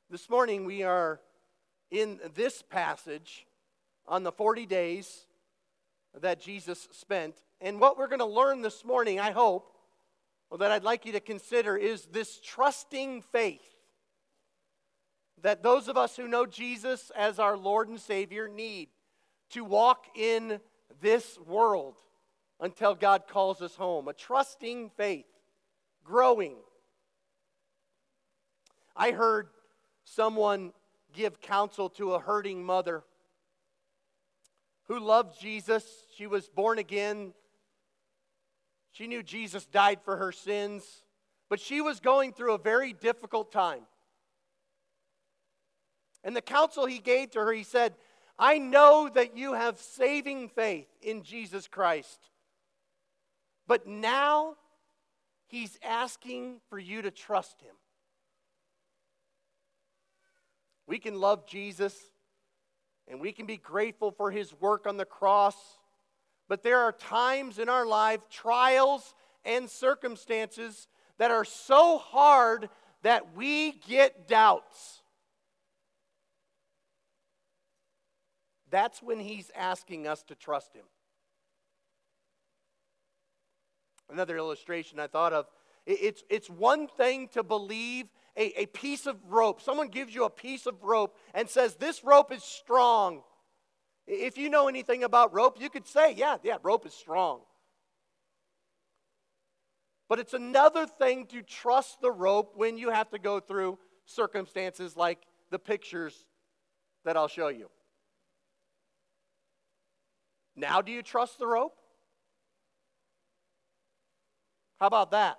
This morning we are in this passage on the 40 days that Jesus spent. And what we're going to learn this morning, I hope, that I'd like you to consider is this trusting faith that those of us who know Jesus as our Lord and Savior need to walk in this world until God calls us home. A trusting faith, growing. I heard someone give counsel to a hurting mother who loved Jesus. She was born again. She knew Jesus died for her sins, but she was going through a very difficult time. And the counsel he gave to her, he said, I know that you have saving faith in Jesus Christ, but now he's asking for you to trust him. We can love Jesus and we can be grateful for his work on the cross, but there are times in our life, trials and circumstances that are so hard that we get doubts. That's when he's asking us to trust him. Another illustration I thought of, it's one thing to believe a piece of rope. Someone gives you a piece of rope and says, this rope is strong. If you know anything about rope, you could say, yeah, rope is strong. But it's another thing to trust the rope when you have to go through circumstances like the pictures that I'll show you. Now do you trust the rope? How about that?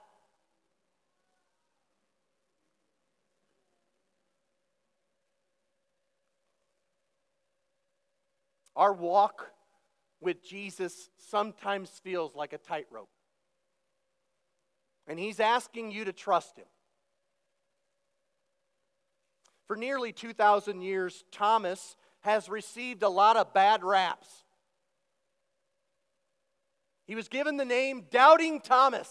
Our walk with Jesus sometimes feels like a tightrope. And he's asking you to trust him. For nearly 2,000 years, Thomas has received a lot of bad raps. He was given the name Doubting Thomas.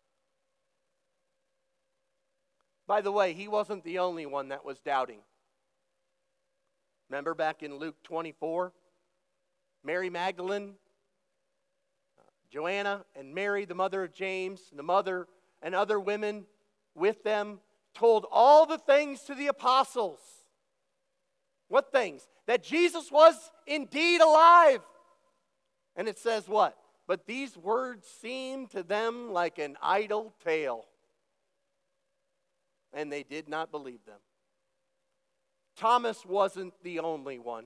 By the way, he wasn't the only one that was doubting. Remember back in Luke 24? Mary Magdalene, Joanna, and Mary, the mother of James, and the mother and other women with them, told all the things to the apostles. What things? That Jesus was indeed alive. And it says what? But these words seemed to them like an idle tale. And they did not believe them. Thomas wasn't the only one.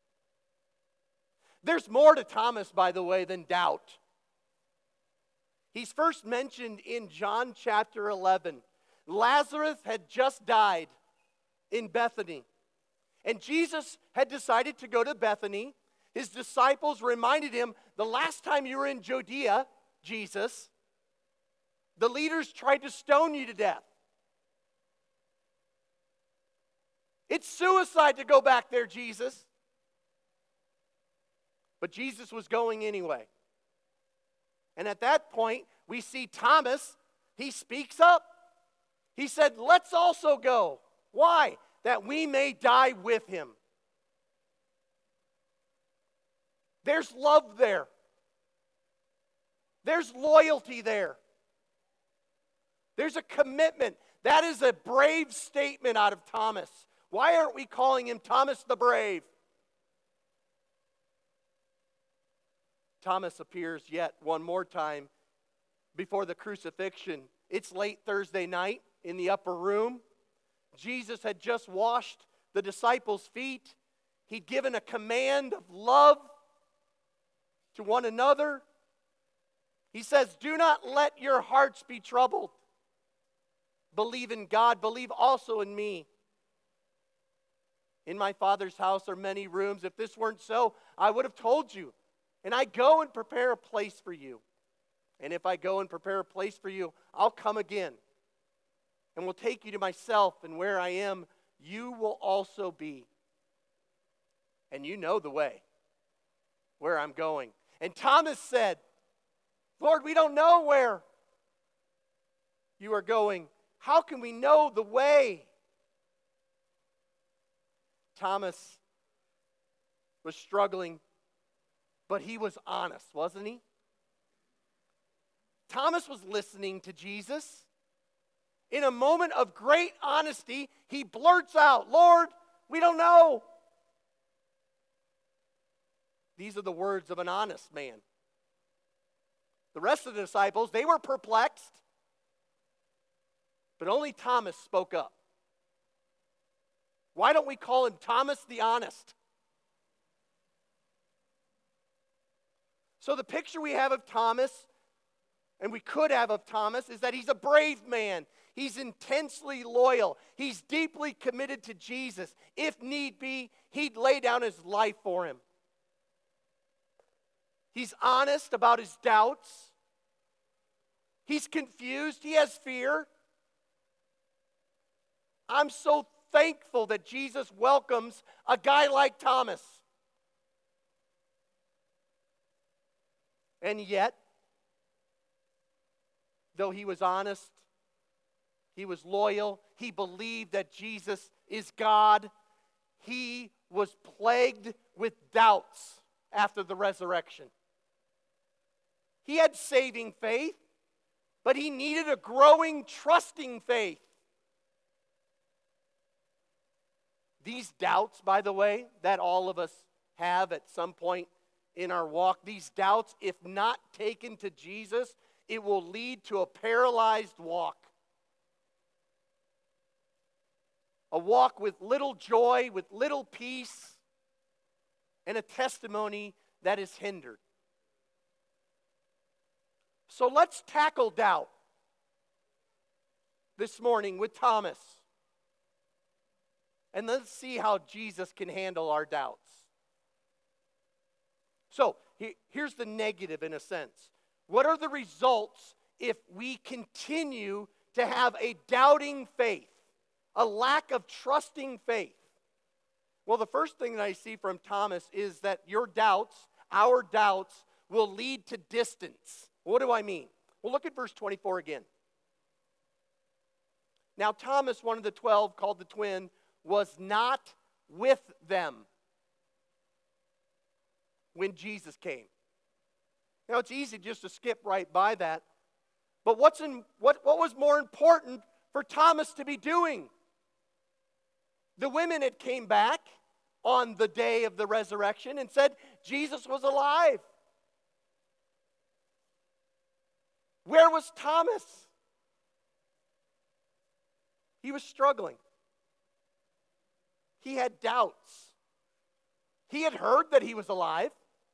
There's more to Thomas, by the way, than doubt. He's first mentioned in John chapter 11. Lazarus had just died in Bethany. And Jesus had decided to go to Bethany. His disciples reminded him, the last time you were in Judea, Jesus, the leaders tried to stone you to death. It's suicide to go back there, Jesus. But Jesus was going anyway. And at that point, we see Thomas, he speaks up. He said, let's also go. Why? That we may die with him. There's love there. There's loyalty there. There's a commitment. That is a brave statement out of Thomas. Why aren't we calling him Thomas the Brave? Thomas appears yet one more time before the crucifixion. It's late Thursday night in the upper room. Jesus had just washed the disciples' feet. He'd given a command of love to one another. He says, do not let your hearts be troubled. Believe in God, believe also in me. In my Father's house are many rooms. If this weren't so, I would have told you. And I go and prepare a place for you. And if I go and prepare a place for you, I'll come again. And will take you to myself, and where I am, you will also be. And you know the way, where I'm going. And Thomas said, Lord, we don't know where you are going. How can we know the way? Thomas was struggling, but he was honest, wasn't he? Thomas was listening to Jesus. In a moment of great honesty, he blurts out, "Lord, we don't know." These are the words of an honest man. The rest of the disciples, they were perplexed, but only Thomas spoke up. Why don't we call him Thomas the Honest? So the picture we have of Thomas, and we could have of Thomas, is that he's a brave man. He's intensely loyal. He's deeply committed to Jesus. If need be, he'd lay down his life for him. He's honest about his doubts. He's confused. He has fear. I'm so thankful that Jesus welcomes a guy like Thomas. And yet, though he was honest, he was loyal, he believed that Jesus is God, he was plagued with doubts after the resurrection. He had saving faith, but he needed a growing, trusting faith. These doubts, by the way, that all of us have at some point in our walk, these doubts, if not taken to Jesus, it will lead to a paralyzed walk. A walk with little joy, with little peace, and a testimony that is hindered. So let's tackle doubt this morning with Thomas. And let's see how Jesus can handle our doubts. So, here's the negative in a sense. What are the results if we continue to have a doubting faith, a lack of trusting faith? Well, the first thing that I see from Thomas is that your doubts, our doubts, will lead to distance. What do I mean? Well, look at verse 24 again. Now, Thomas, one of the 12, called the twin, was not with them when Jesus came. Now, it's easy just to skip right by that. But what was more important for Thomas to be doing? The women had came back on the day of the resurrection and said Jesus was alive. Where was Thomas? He was struggling. He had doubts. He had heard that he was alive.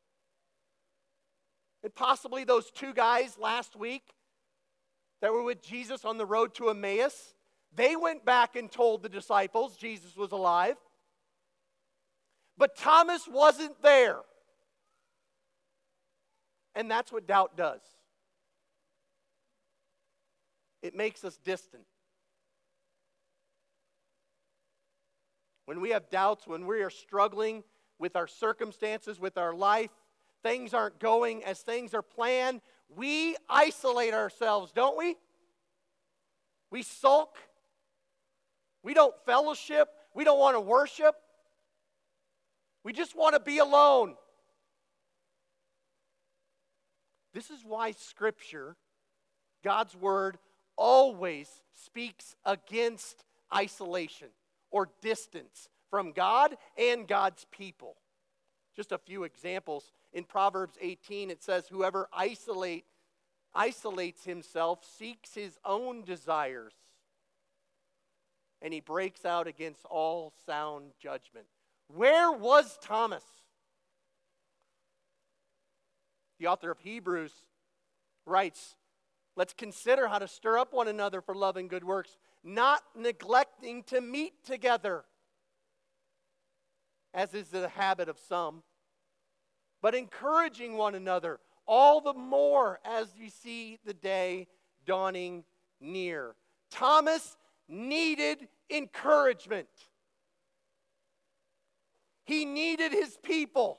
And possibly those two guys last week that were with Jesus on the road to Emmaus, they went back and told the disciples Jesus was alive. But Thomas wasn't there. And that's what doubt does. It makes us distant. When we have doubts, when we are struggling with our circumstances, with our life, things aren't going as things are planned, we isolate ourselves, don't we? We sulk. We don't fellowship. We don't want to worship. We just want to be alone. This is why Scripture, God's Word, always speaks against isolation or distance from God and God's people. Just a few examples. In Proverbs 18, it says, whoever isolates himself seeks his own desires, and he breaks out against all sound judgment. Where was Thomas? The author of Hebrews writes, let's consider how to stir up one another for love and good works, not neglecting to meet together, as is the habit of some, but encouraging one another, all the more as you see the day dawning near. Thomas needed encouragement. He needed his people,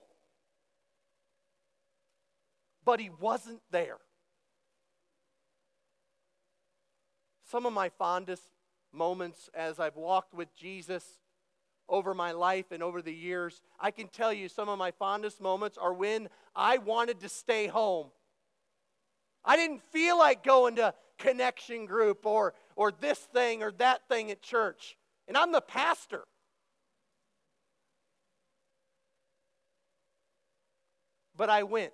but he wasn't there. Some of my fondest moments as I've walked with Jesus over my life and over the years, I can tell you some of my fondest moments are when I wanted to stay home. I didn't feel like going to connection group or this thing or that thing at church. And I'm the pastor. But I went.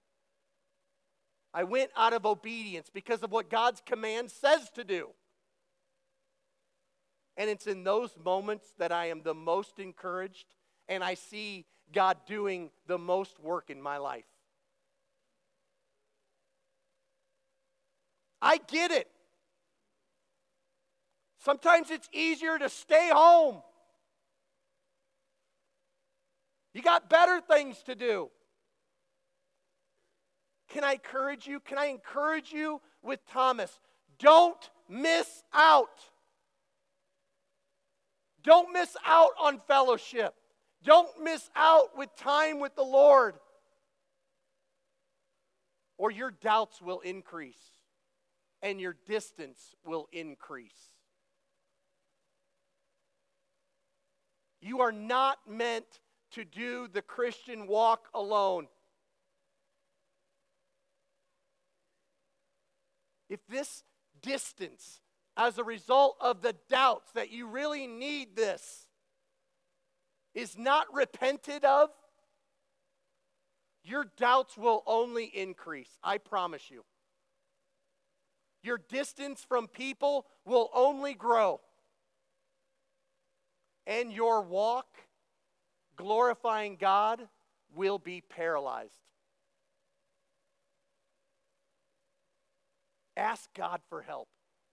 I went out of obedience because of what God's command says to do. And it's in those moments that I am the most encouraged and I see God doing the most work in my life. I get it. Sometimes it's easier to stay home. You got better things to do. Can I encourage you? Can I encourage you with Thomas? Don't miss out. Don't miss out on fellowship. Don't miss out with time with the Lord. Or your doubts will increase and your distance will increase. You are not meant to do the Christian walk alone. If this distance, as a result of the doubts that you really need this, is not repented of, your doubts will only increase. I promise you. Your distance from people will only grow. And your walk, glorifying God, will be paralyzed. Ask God for help.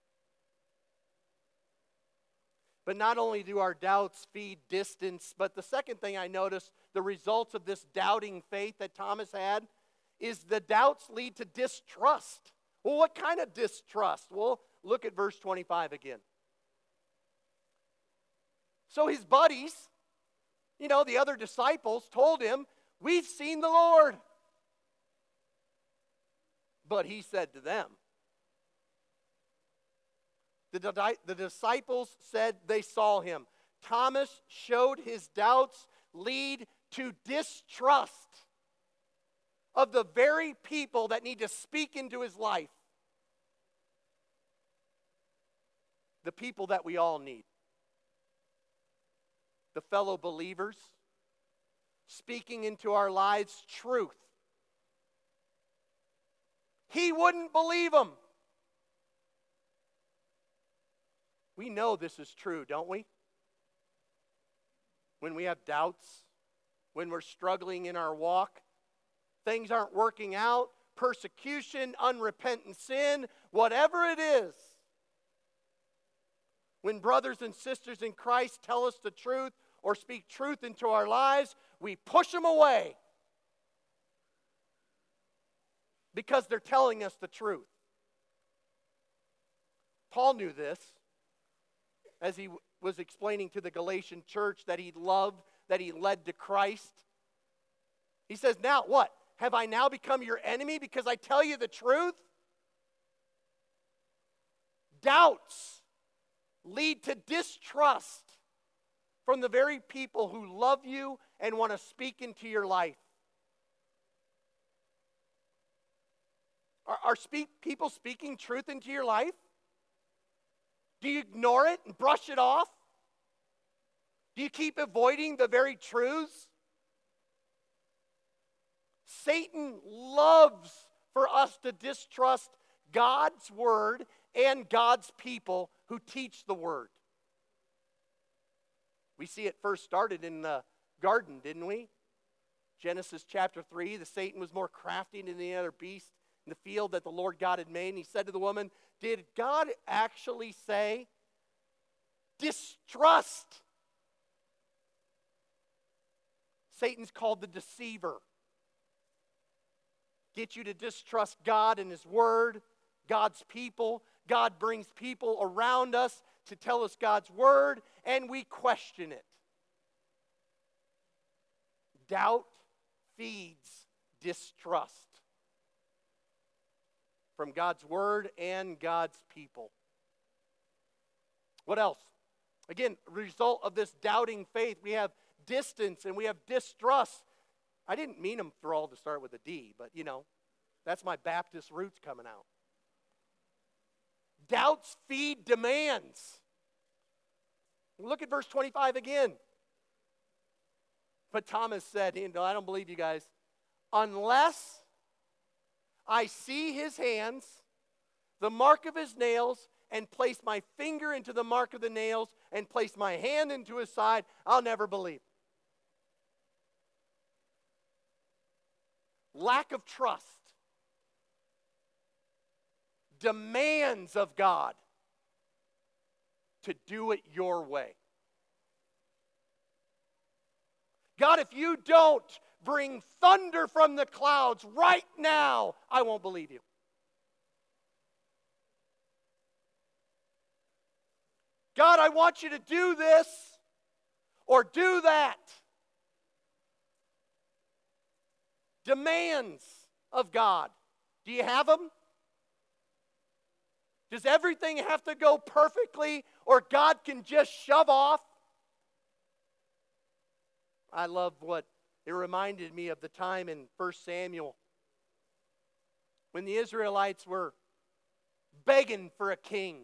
But not only do our doubts feed distance, but the second thing I notice, the results of this doubting faith that Thomas had, is the doubts lead to distrust. Well, what kind of distrust? Well, look at verse 25 again. So his buddies, the other disciples, told him, "We've seen the Lord." But he said to them, the disciples said they saw him. Thomas showed his doubts lead to distrust of the very people that need to speak into his life. The people that we all need. The fellow believers speaking into our lives truth. He wouldn't believe them. We know this is true, don't we? When we have doubts, when we're struggling in our walk, things aren't working out, persecution, unrepentant sin, whatever it is. When brothers and sisters in Christ tell us the truth or speak truth into our lives, we push them away because they're telling us the truth. Paul knew this as he was explaining to the Galatian church that he loved, that he led to Christ. He says, now what? Have I now become your enemy because I tell you the truth? Doubts lead to distrust from the very people who love you and want to speak into your life. Are people speaking truth into your life? Do you ignore it and brush it off? Do you keep avoiding the very truths? Satan loves for us to distrust God's word and God's people who teach the word. We see it first started in the garden, didn't we? Genesis chapter 3, Satan was more crafty than any other beast in the field that the Lord God had made. And he said to the woman, did God actually say, distrust? Satan's called the deceiver. Get you to distrust God and his word, God's people. God brings people around us to tell us God's word, and we question it. Doubt feeds distrust from God's word and God's people. What else? Again, result of this doubting faith, we have distance and we have distrust. I didn't mean them for all to start with a D, but that's my Baptist roots coming out. Doubts feed demands. Look at verse 25 again. But Thomas said, I don't believe you guys, unless I see his hands, the mark of his nails, and place my finger into the mark of the nails, and place my hand into his side, I'll never believe. Lack of trust. Demands of God to do it your way. God, if you don't bring thunder from the clouds right now, I won't believe you. God, I want you to do this or do that. Demands of God. Do you have them? Does everything have to go perfectly or God can just shove off? I love what it reminded me of the time in 1 Samuel when the Israelites were begging for a king.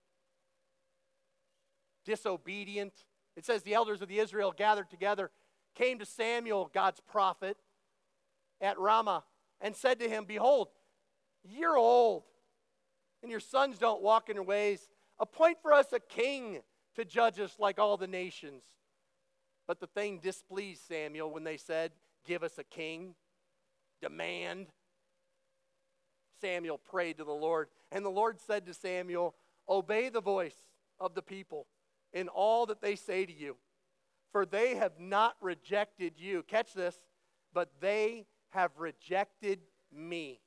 Disobedient. It says the elders of the Israel gathered together, came to Samuel, God's prophet, at Ramah, and said to him, behold, you're old, and your sons don't walk in your ways. Appoint for us a king to judge us like all the nations. But the thing displeased Samuel when they said, give us a king. Demand. Samuel prayed to the Lord, and the Lord said to Samuel, obey the voice of the people in all that they say to you, for they have not rejected you. Catch this, but they have rejected me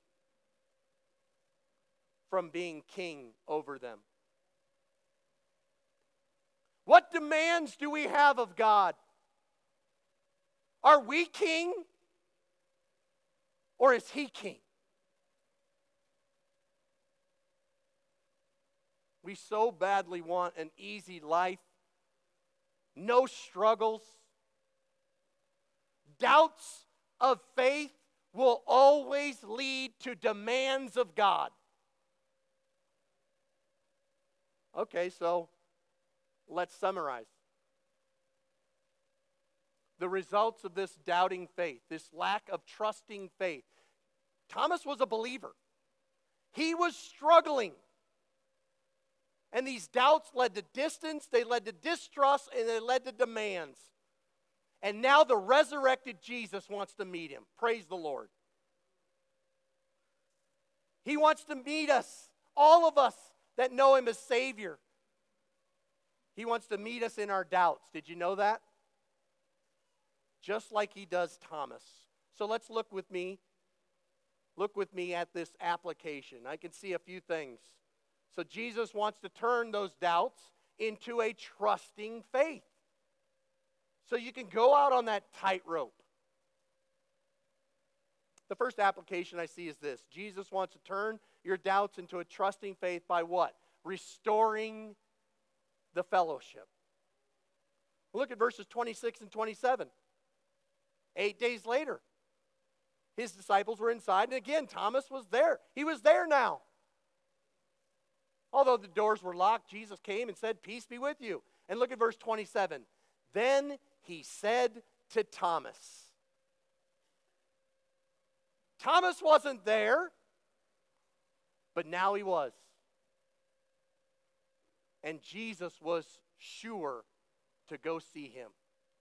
from being king over them. What demands do we have of God? Are we king? Or is he king? We so badly want an easy life, no struggles. Doubts of faith will always lead to demands of God. Okay, so let's summarize. The results of this doubting faith, this lack of trusting faith. Thomas was a believer. He was struggling. And these doubts led to distance, they led to distrust, and they led to demands. And now the resurrected Jesus wants to meet him. Praise the Lord. He wants to meet us, all of us that know him as Savior. He wants to meet us in our doubts. Did you know that? Just like he does Thomas. So let's look with me at this application. I can see a few things. So Jesus wants to turn those doubts into a trusting faith. So you can go out on that tightrope. The first application I see is this. Jesus wants to turn your doubts into a trusting faith by what? Restoring the fellowship. Look at verses 26 and 27. 8 days later, his disciples were inside, and again, Thomas was there. He was there now. Although the doors were locked, Jesus came and said, peace be with you. And look at verse 27. Then he said to Thomas. Thomas wasn't there, but now he was. And Jesus was sure to go see him.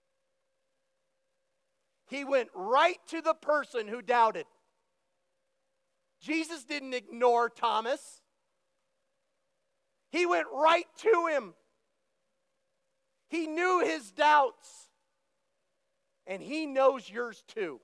He went right to the person who doubted. Jesus didn't ignore Thomas. He went right to him. He knew his doubts. And he knows yours too.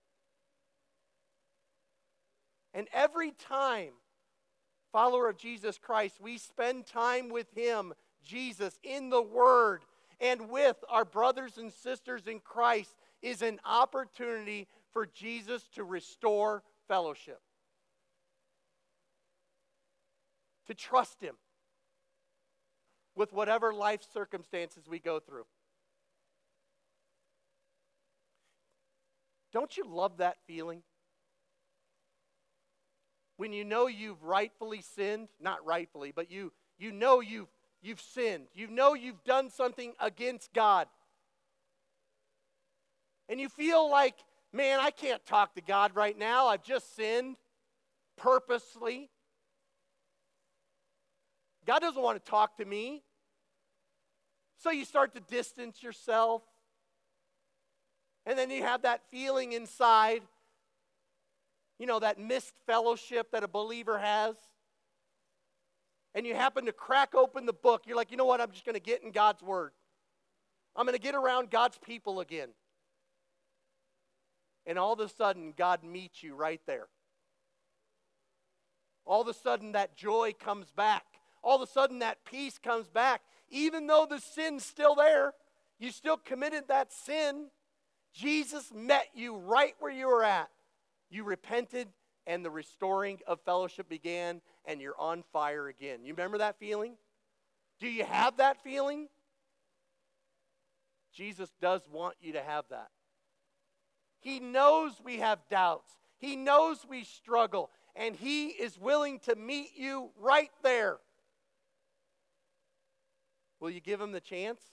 And every time, follower of Jesus Christ, we spend time with him, Jesus, in the Word, and with our brothers and sisters in Christ, is an opportunity for Jesus to restore fellowship. To trust him. with whatever life circumstances we go through. Don't you love that feeling? When you know you've rightfully sinned, not rightfully, but you know you've sinned. You know you've done something against God. And you feel like, man, I can't talk to God right now. I've just sinned purposely. God doesn't want to talk to me. So you start to distance yourself. And then you have that feeling inside, that missed fellowship that a believer has. And you happen to crack open the book. You're like, you know what? I'm just going to get in God's Word. I'm going to get around God's people again. And all of a sudden, God meets you right there. All of a sudden, that joy comes back. All of a sudden, that peace comes back. Even though the sin's still there, you still committed that sin. Jesus met you right where you were at. You repented, and the restoring of fellowship began, and you're on fire again. You remember that feeling? Do you have that feeling? Jesus does want you to have that. He knows we have doubts. He knows we struggle, and He is willing to meet you right there. Will you give Him the chance?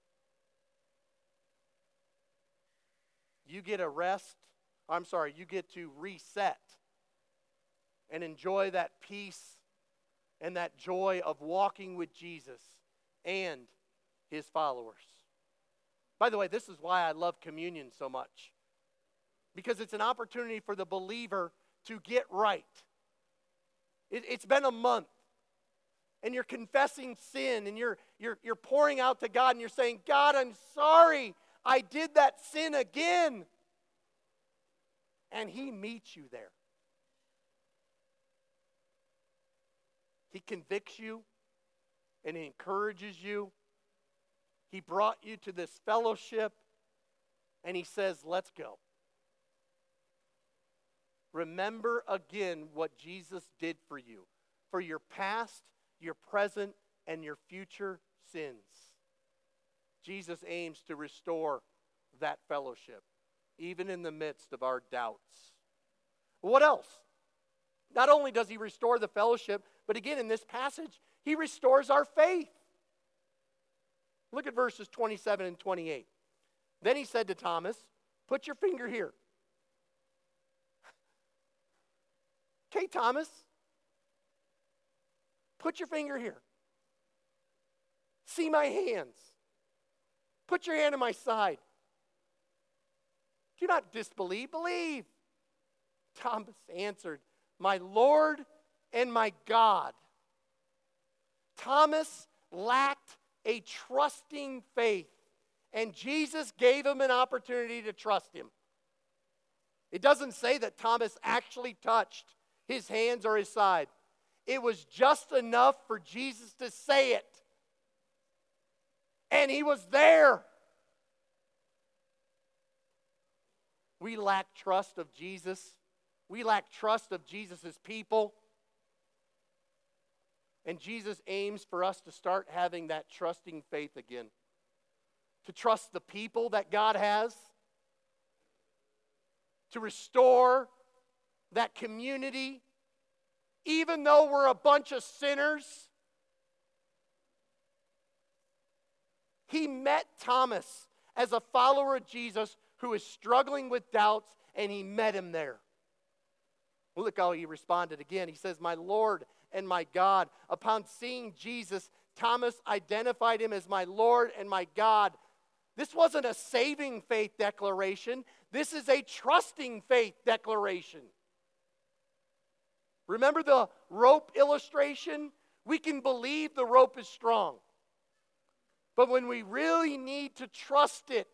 You get you get to reset and enjoy that peace and that joy of walking with Jesus and His followers. By the way, this is why I love communion so much. Because it's an opportunity for the believer to get right. It's been a month, and you're confessing sin, and you're pouring out to God, and you're saying, God, I'm sorry, I did that sin again. And He meets you there. He convicts you, and He encourages you. He brought you to this fellowship, and He says, let's go. Remember again what Jesus did for you, for your past, your present, and your future sins. Jesus aims to restore that fellowship, even in the midst of our doubts. What else? Not only does He restore the fellowship, but again in this passage, He restores our faith. Look at verses 27 and 28. Then He said to Thomas, put your finger here. Okay, Thomas, put your finger here. See my hands. Put your hand on my side. Do not disbelieve, believe. Thomas answered, my Lord and my God. Thomas lacked a trusting faith, and Jesus gave him an opportunity to trust Him. It doesn't say that Thomas actually touched His hands or His side. It was just enough for Jesus to say it. And He was there. We lack trust of Jesus. We lack trust of Jesus' people. And Jesus aims for us to start having that trusting faith again. To trust the people that God has. To restore that community. Even though we're a bunch of sinners. He met Thomas as a follower of Jesus who is struggling with doubts, and He met him there. Well, look how he responded again. He says, my Lord and my God. Upon seeing Jesus, Thomas identified Him as my Lord and my God. This wasn't a saving faith declaration. This is a trusting faith declaration. Remember the rope illustration? We can believe the rope is strong. But when we really need to trust it,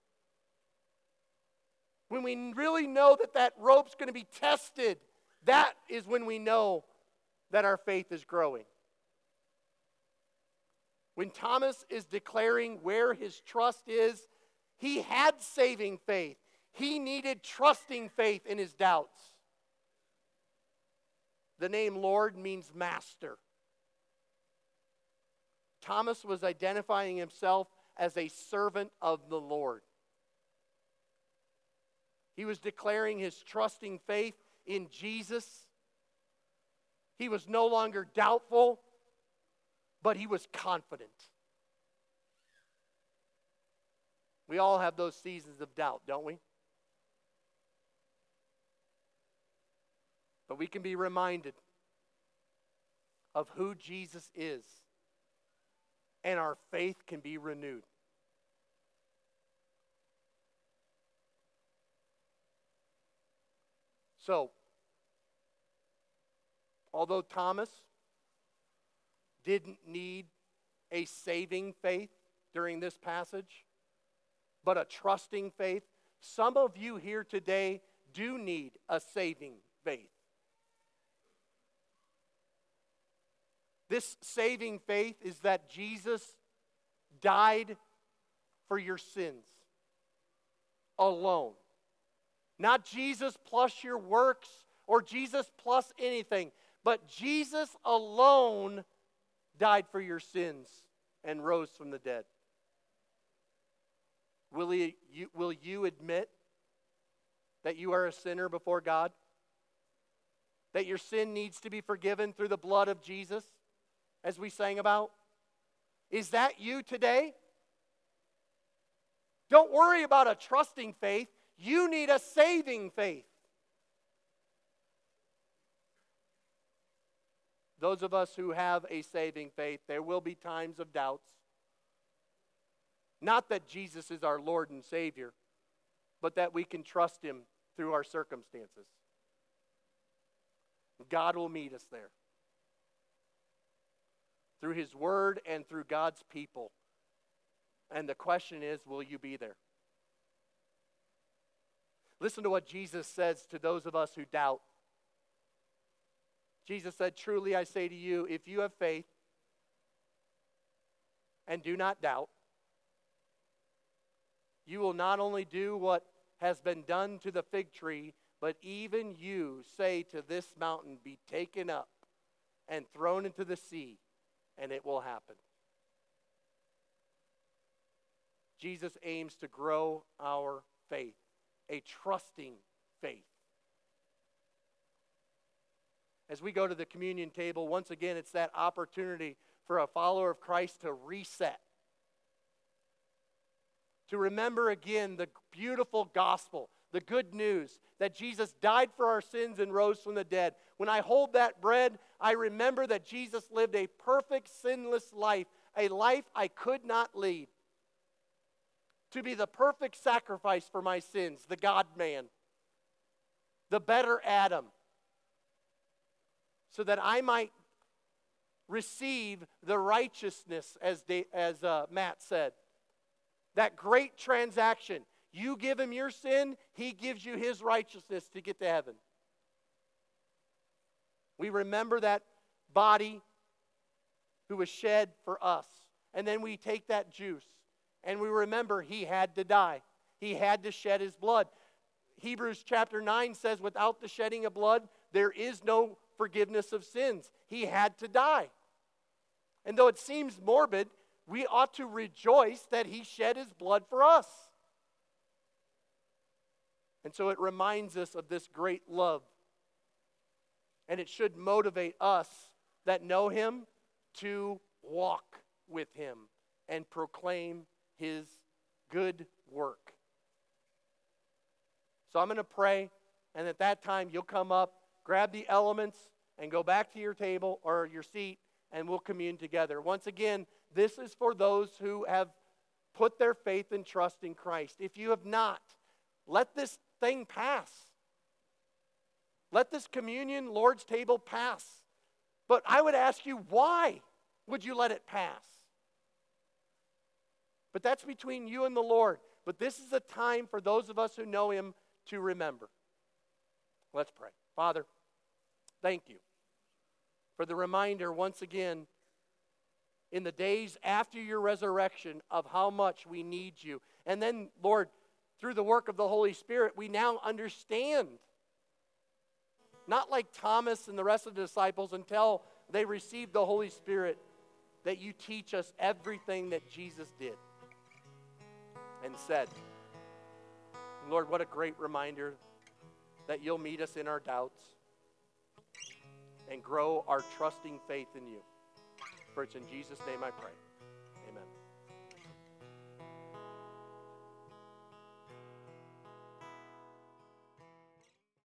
when we really know that that rope's going to be tested, that is when we know that our faith is growing. When Thomas is declaring where his trust is, he had saving faith. He needed trusting faith in his doubts. The name Lord means master. Thomas was identifying himself as a servant of the Lord. He was declaring his trusting faith in Jesus. He was no longer doubtful, but he was confident. We all have those seasons of doubt, don't we? But we can be reminded of who Jesus is, and our faith can be renewed. So, although Thomas didn't need a saving faith during this passage, but a trusting faith, some of you here today do need a saving faith. This saving faith is that Jesus died for your sins alone. Not Jesus plus your works or Jesus plus anything, but Jesus alone died for your sins and rose from the dead. Will you admit that you are a sinner before God? That your sin needs to be forgiven through the blood of Jesus, as we sang about? Is that you today? Don't worry about a trusting faith. You need a saving faith. Those of us who have a saving faith, there will be times of doubts. Not that Jesus is our Lord and Savior, but that we can trust Him through our circumstances. God will meet us there. Through His Word and through God's people. And the question is, will you be there? Listen to what Jesus says to those of us who doubt. Jesus said, "Truly I say to you, if you have faith and do not doubt, you will not only do what has been done to the fig tree, but even you say to this mountain, be taken up and thrown into the sea, and it will happen." Jesus aims to grow our faith, a trusting faith. As we go to the communion table, once again, it's that opportunity for a follower of Christ to reset. To remember again the beautiful gospel, the good news that Jesus died for our sins and rose from the dead. When I hold that bread, I remember that Jesus lived a perfect, sinless life, a life I could not lead. To be the perfect sacrifice for my sins, the God-man, the better Adam, so that I might receive the righteousness, as Matt said. That great transaction. You give him your sin, he gives you his righteousness to get to heaven. We remember that body who was shed for us. And then we take that juice and we remember he had to die. He had to shed his blood. Hebrews chapter 9 says, without the shedding of blood, there is no forgiveness of sins. He had to die. And though it seems morbid, we ought to rejoice that he shed his blood for us. And so it reminds us of this great love. And it should motivate us that know him to walk with him and proclaim his good work. So I'm going to pray, and at that time you'll come up, grab the elements, and go back to your table or your seat, and we'll commune together. Once again, this is for those who have put their faith and trust in Christ. If you have not, let this thing pass. Let this communion, Lord's table pass. But I would ask you, why would you let it pass? But that's between you and the Lord. But this is a time for those of us who know him to remember. Let's pray. Father, thank you for the reminder once again in the days after your resurrection of how much we need you. And then, Lord, through the work of the Holy Spirit, we now understand. Not like Thomas and the rest of the disciples until they received the Holy Spirit. that you teach us everything that Jesus did and said. Lord, what a great reminder that you'll meet us in our doubts and grow our trusting faith in you. For it's in Jesus' name I pray.